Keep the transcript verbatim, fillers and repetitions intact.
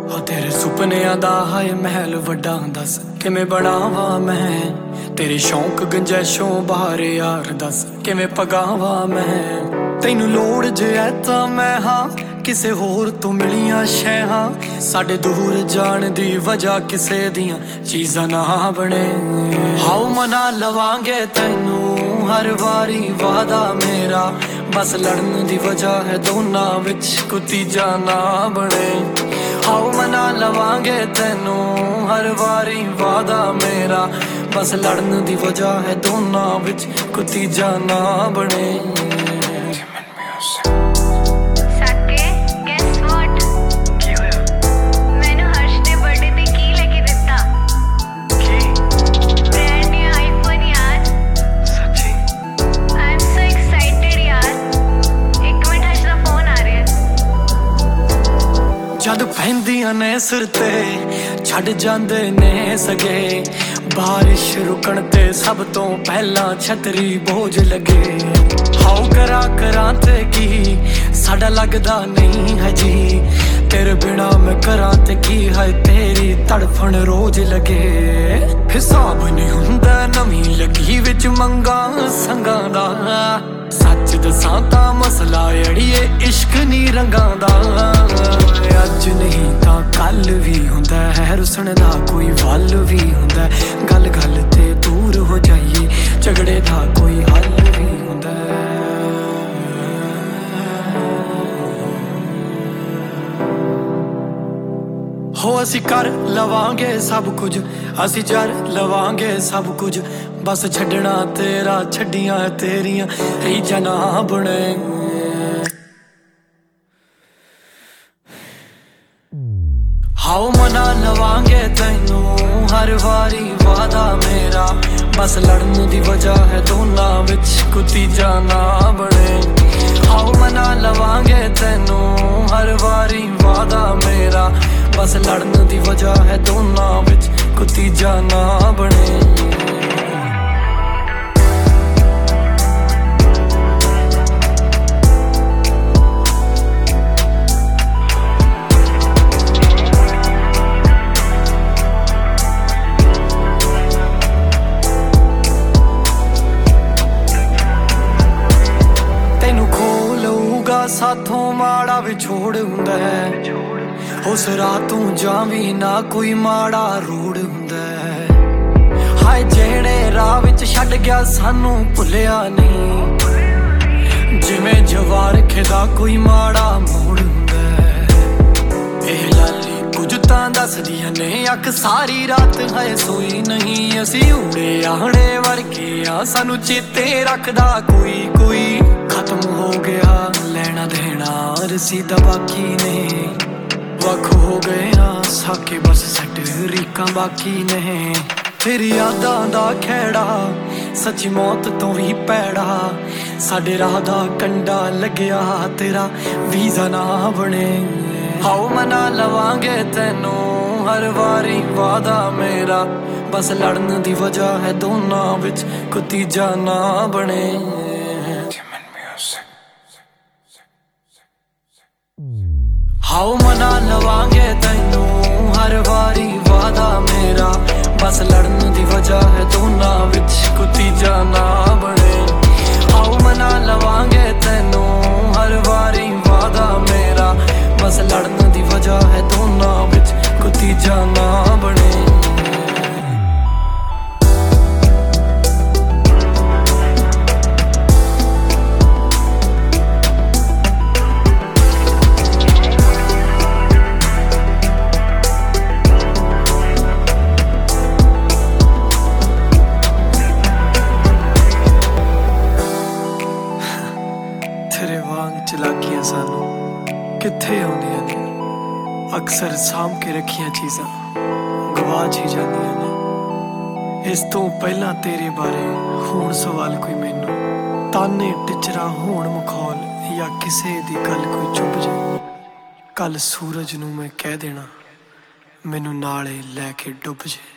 ਹੋ ਤੇਰੇ ਸੁਪਨਿਆਂ ਦਾ ਹਾਏ ਮਹਿਲ ਵੱਡਾ ਦੱਸ ਕਿਵੇਂ ਬਣਾਵਾਂ ਮੈਂ, ਤੇਰੇ ਸ਼ੌਂਕ ਗੰਜੈਸ਼ੋਂ ਬਾਹਰ ਯਾਰ ਦੱਸ ਕਿਵੇਂ ਪਗਾਵਾਂ ਮੈਂ। ਤੈਨੂੰ ਲੋੜ ਜੇ ਐ ਤਾਂ ਮੈਂ ਹਾਂ, ਕਿਸੇ ਹੋਰ ਤੋਂ ਮਿਲੀਆਂ ਸ਼ੈਹਾਂ, ਸਾਡੇ ਦੂਰ ਜਾਣ ਦੀ ਵਜ੍ਹਾ ਕਿਸੇ ਦੀਆਂ ਚੀਜ਼ਾਂ ਨਾ ਬਣੇ। ਹਾਉ ਮਨਾ ਲਵਾਂਗੇ ਤੈਨੂੰ ਹਰ ਵਾਰੀ ਵਾਦਾ ਮੇਰਾ, ਬਸ ਲੜਨ ਦੀ ਵਜ੍ਹਾ ਹੈ ਦੋਨਾਂ ਵਿੱਚ ਕੋਈ ਤੀਜਾ ਨਾ ਬਣੇ। ਹਾਉ ਮਨਾ ਲਵਾਂਗੇ ਤੈਨੂੰ ਹਰ ਵਾਰੀ ਵਾਦਾ ਮੇਰਾ, ਬਸ ਲੜਨ ਦੀ ਵਜ੍ਹਾ ਹੈ ਦੋਨਾਂ ਵਿੱਚ ਕੋਈ ਤੀਜਾ ਨਾ ਬਣੇ। ਜਦ ਪੈਂਦੀਆਂ ਨੇ ਸਿਰ ਤੇ ਛੱਡ ਜਾਂਦੇ ਨੇ ਸਗੇ, ਬਾਰਿਸ਼ ਰੁਕਣ ਤੇ ਸਭ ਤੋਂ ਪਹਿਲਾਂ ਛਤਰੀ ਬੋਝ ਲੱਗੇ। ਹਾਉ ਕਰਾਂ ਕਰਾਂ ਤੇ ਕੀ ਸਾਡਾ ਲੱਗਦਾ ਨਹੀਂ ਹੈ ਜੀ, ਤੇਰੇ ਬਿਨਾ ਮੈਂ ਕਰਾਂ ਤੇ ਕੀ ਹੈ ਤੇਰੀ ਤੜਫਣ ਰੋਜ਼ ਲੱਗੇ। ਹਿਸਾਬ ਨਹੀਂ ਹੁੰਦਾ ਨਵੀਂ ਲੱਗੀ ਵਿੱਚ ਮੰਗਾਂ ਸੰਗਾਂ ਦਾ, ਸੱਚ ਦੱਸਾਂ ਤਾਂ ਮਸਲਾ ਅੜੀਏ ਇਸ਼ਕ ਨੀ ਰੰਗਾਂ ਦਾ। ਅੱਜ ਨਹੀਂ ਤਾਂ ਕੱਲ ਵੀ ਹੁੰਦਾ ਹੈ, ਰੁਸਣ ਦਾ ਕੋਈ ਵੱਲ ਵੀ ਹੁੰਦਾ, ਗੱਲ ਗੱਲ ਤੇ ਦੂਰ ਹੋ ਜਾਈਏ ਝਗੜੇ ਦਾ ਕੋਈ ਹੱਲ ਵੀ ਹੁੰਦਾ। ਹੋ ਅਸੀਂ ਕਰ ਲਵਾਂਗੇ ਸਭ ਕੁਝ, ਅਸੀਂ ਜਰ ਲਵਾਂਗੇ ਸਭ ਕੁਝ, ਬਸ ਛੱਡਣਾ ਤੇਰਾ ਛੱਡੀਆਂ ਤੇਰੀਆਂ ਰੀਝਾਂ ਨਾ ਬਣੇ। ਹਾਉ ਮਨਾ ਲਵਾਂਗੇ ਤੈਨੂੰ ਹਰ ਵਾਰੀ ਵਾਦਾ ਮੇਰਾ, ਬਸ ਲੜਨ ਦੀ ਵਜ੍ਹਾ ਹੈ ਦੋਨਾਂ ਵਿੱਚ ਕੋਈ ਤੀਜਾ ਨਾ ਬਣੇ। ਹਾਉ ਮਨਾ ਲਵਾਂਗੇ ਤੈਨੂੰ ਹਰ ਵਾਰੀ ਵਾਦਾ ਮੇਰਾ, ਬਸ ਲੜਨ ਦੀ ਵਜ੍ਹਾ ਹੈ ਦੋਨਾਂ ਵਿੱਚ ਕੋਈ ਤੀਜਾ ਨਾ ਬਣੇ। ਸਾਥੋਂ ਮਾੜਾ ਵਿਛੋੜ ਹੁੰਦਾ ਹੈ, ਉਸ ਰਾਹ ਤੂੰ ਜਾਵੀਂ ਨਾ ਕੋਈ ਮਾੜਾ ਰੋੜ ਹੁੰਦਾ ਹੈ। ਹਾਏ ਜਿਹੜੇ ਰਾਹ ਵਿੱਚ ਛੱਡ ਗਿਆ ਸਾਨੂੰ ਭੁੱਲਿਆ ਨਹੀਂ, ਜਿਵੇਂ ਜਵਾਰਖੇ ਦਾ ਕੋਈ ਮਾੜਾ ਮੋੜ ਹੁੰਦਾ ਹੈ। ਇਹ ਲਾਲੀ ਕੁਝ ਤਾਂ ਦੱਸਦੀਆਂ ਨੇ ਅੱਖ ਸਾਰੀ ਰਾਤ ਹੈ ਸੋਈ ਨਹੀਂ, ਅਸੀਂ ਊੜੇ ਆਹੜੇ ਵਰਗੇ ਆ ਸਾਨੂੰ ਚੇਤੇ ਰੱਖਦਾ ਕੋਈ ਕੋਈ। ਖਤਮ ਹੋ ਗਿਆ ਲੈਣਾ ਦੇਣਾ ਰਸੀਦਾਂ ਬਾਕੀ ਨੇ, ਵੱਖ ਹੋ ਗਏ ਆ ਸਾਕੇ ਬਸ ਸੱਟ ਰੀਕਾਂ ਬਾਕੀ ਨੇ। ਤੇਰੀ ਯਾਦਾਂ ਦਾ ਖਹਿੜਾ ਸੱਚੀ ਮੌਤ ਤੋਂ ਵੀ ਭੈੜਾ, ਸਾਡੇ ਰਾਹ ਦਾ ਕੰਡਾ ਲੱਗਿਆ ਤੇਰਾ ਵੀਜ਼ਾ ਨਾ ਬਣੇ। ਹਾਉ ਮਨਾ ਲਵਾਂਗੇ ਤੈਨੂੰ ਹਰ ਵਾਰੀ ਵਾਦਾ ਮੇਰਾ, ਬਸ ਲੜਨ ਦੀ ਵਜ੍ਹਾ ਹੈ ਦੋਨਾਂ ਵਿੱਚ ਕੋਈ ਤੀਜਾ ਨਾ ਬਣੇ। ਹਾਉ ਮਨਾ ਲਵਾਂਗੇ ਤੈਨੂੰ ਹਰ ਵਾਰੀ ਵਾਦਾ ਮੇਰਾ, ਬਸ ਲੜਨ ਦੀ ਵਜ੍ਹਾ ਹੈ ਦੋਨਾਂ ਵਿੱਚ ਕੋਈ ਤੀਜਾ ਨਾ ਬਣੇ। ਹਾਉ ਮਨਾ ਲਵਾਂਗੇ ਤੈਨੂੰ ਹਰ ਵਾਰੀ ਵਾਦਾ ਮੇਰਾ, ਬਸ ਲੜਨ ਦੀ ਵਜ੍ਹਾ ਹੈ ਦੋਨਾਂ ਵਿੱਚ ਕੋਈ ਤੀਜਾ ਨਾ ਬਣੇ। ਤੇਰੇ ਵਾਂਗ ਚਲਾਕੀਆਂ ਸਾਨੂੰ ਕਿੱਥੇ ਆਉਂਦੀਆਂ ਨੇ, ਅਕਸਰ ਸਾਂਭ ਕੇ ਰੱਖੀਆਂ ਚੀਜ਼ਾਂ ਗਵਾਚ ਹੀ ਜਾਂਦੀਆਂ ਨੇ। ਇਸ ਤੋਂ ਪਹਿਲਾਂ ਤੇਰੇ ਬਾਰੇ ਹੋਣ ਸਵਾਲ ਕੋਈ ਮੈਨੂੰ, ਤਾਨੇ ਟਿਚਰਾ ਹੋਣ ਮਖੌਲ ਜਾਂ ਕਿਸੇ ਦੀ ਗੱਲ ਕੋਈ ਚੁੱਪ ਜੇ, ਕੱਲ ਸੂਰਜ ਨੂੰ ਮੈਂ ਕਹਿ ਦੇਣਾ ਮੈਨੂੰ ਨਾਲੇ ਲੈ ਕੇ ਡੁੱਬ ਜੇ।